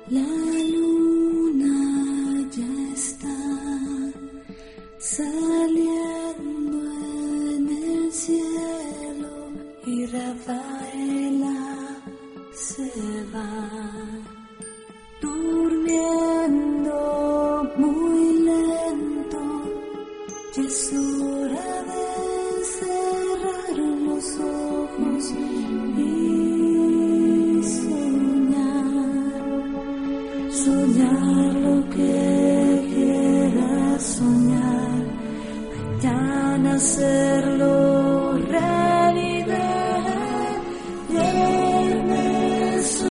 La luna ya está saliendo en el cielo y Rafaela se va durmiendo muy lento. Ya es hora de cerrar los ojos y soñar lo